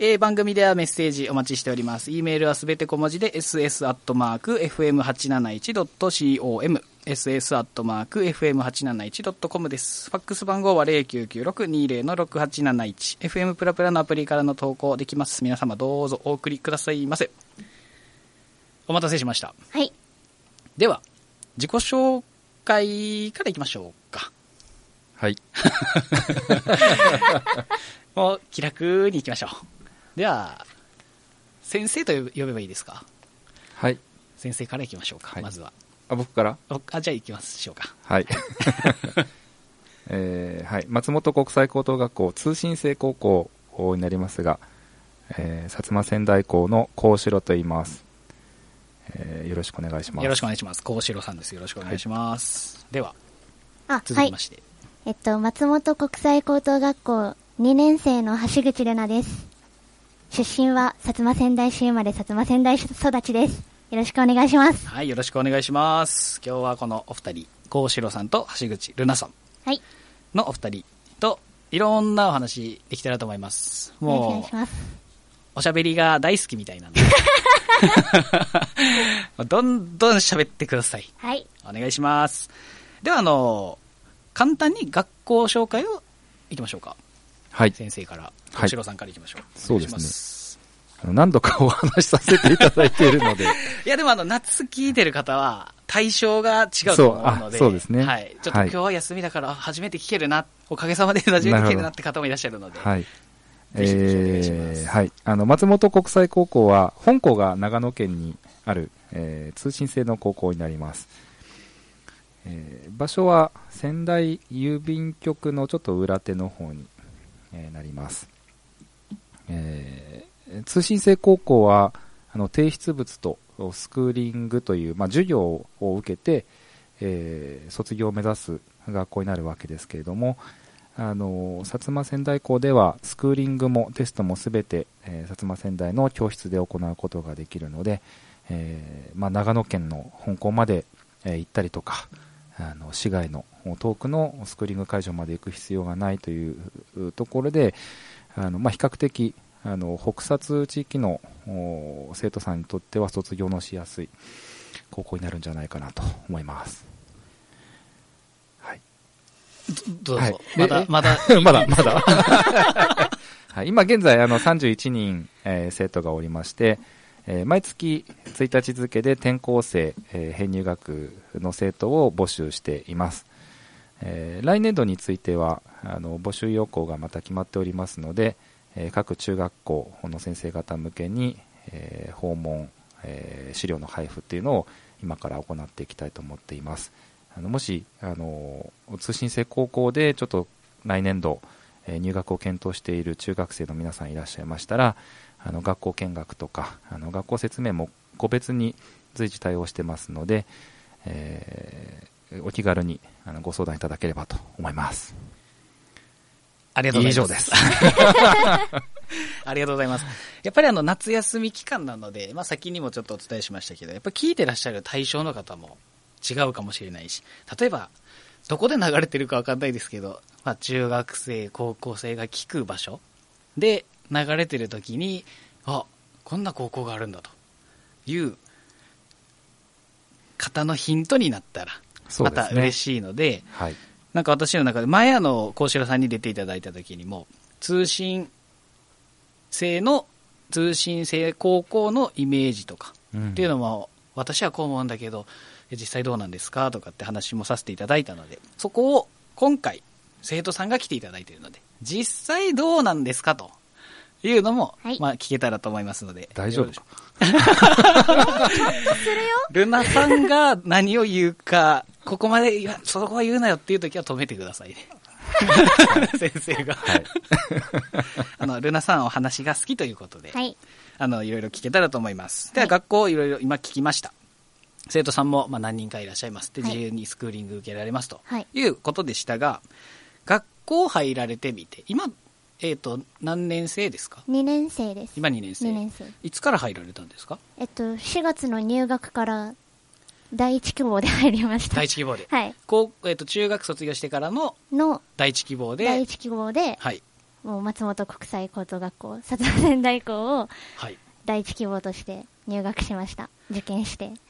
番組ではメッセージお待ちしております。e メールはすべて小文字で ss@fm871.com ss@fm871.com です。ファックス番号は 0996-20-6871 FM プラプラのアプリからの投稿できます。皆様どうぞお送りくださいませ。お待たせしました。 はい。 では自己紹介からいきましょうか。 はい。 もう気楽にいきましょう。では先生と呼べばいいですか。 はい。 先生からいきましょうか、 はい、 まずは。 僕からじゃあ行きましょうか。 はい。はい、松本国際高等学校通信制高校になりますが、薩摩川内校の幸四郎と言います。よろしくお願いします。 よろしくお願いします。幸四郎さんです。よろしくお願いします。はい、では続きまして、 松本国際高等学校2年生の橋口瑠奈です。出身は薩摩川内市生まれ薩摩川内育ちです。よろしくお願いします。 はい、よろしくお願いします。今日はこのお二人、幸四郎さんと橋口瑠奈さんのお二人といろんなお話できたらと思います。もうお願いします。 おしゃべりが大好きみたいなんでどんどん喋ってください。 はい、 お願いします。では簡単に学校紹介をいきましょうか。 はい。 先生から幸四郎さんからいきましょう。 そうですね。何度かお話しさせていただいているのでいやでも夏聞いてる方は対象が違うと思うので、 そうですね。 はい。ちょっと今日は休みだから初めて聞けるな、おかげさまで初めて聞けるなって方もいらっしゃるので、 はい。 ぜひお願いします。 はい。松本国際高校は本校が長野県にある、通信制の高校になります。場所は仙台郵便局のちょっと裏手の方に、なります。通信制高校は提出物とスクーリングという、授業を受けて、卒業を目指す学校になるわけですけれども、薩摩川内校ではスクーリングもテストもすべて、薩摩川内の教室で行うことができるので、長野県の本校まで、行ったりとか、市外の遠くのスクーリング会場まで行く必要がないというところで、比較的北薩地域の生徒さんにとっては卒業のしやすい高校になるんじゃないかなと思います。はい。 どうぞ。 はい、 まだはい、今現在31人、生徒がおりまして、毎月1日付で転校生、編入学の生徒を募集しています。来年度については募集要項がまた決まっておりますので、各中学校の先生方向けに、訪問、資料の配布っていうのを今から行っていきたいと思っています。もし通信制高校でちょっと来年度、入学を検討している中学生の皆さんいらっしゃいましたら、学校見学とか学校説明も個別に随時対応してますので、お気軽にご相談いただければと思います。 ありがとうございます。 以上です。 ありがとうございます。やっぱり夏休み期間なので、先にもちょっとお伝えしましたけど、やっぱり聞いてらっしゃる対象の方も違うかもしれないし、例えばどこで流れてるかわかんないですけど、中学生高校生が聞く場所で流れてる時に、こんな高校があるんだという方のヒントになったらまた嬉しいので、 はい、 なんか私の中で前幸四郎さんに出ていただいた時にも通信制高校のイメージとかっていうのも、私はこう思うんだけど実際どうなんですかとかって話もさせていただいたので、そこを今回生徒さんが来ていただいているので実際どうなんですかというのも、聞けたらと思いますので。 大丈夫かルナさんが何を言うかここまでそこは言うなよっていう時は止めてくださいね先生が、はい、ルナさんお話が好きということで、いろいろ聞けたらと思います。では学校いろいろ今聞きました。生徒さんも何人かいらっしゃいますで、自由にスクーリング受けられますということでしたが、学校入られてみて今何年生ですか ？2年生です。 今2年生。 2年生。 いつから入られたんですか ？4月の入学から第一希望で入りました。 第一希望で。 はい。 中学卒業してからの第一希望で。 第一希望で。 はい。 もう松本国際高等学校、薩摩川内校をはい。 第一希望として入学しました。受験して。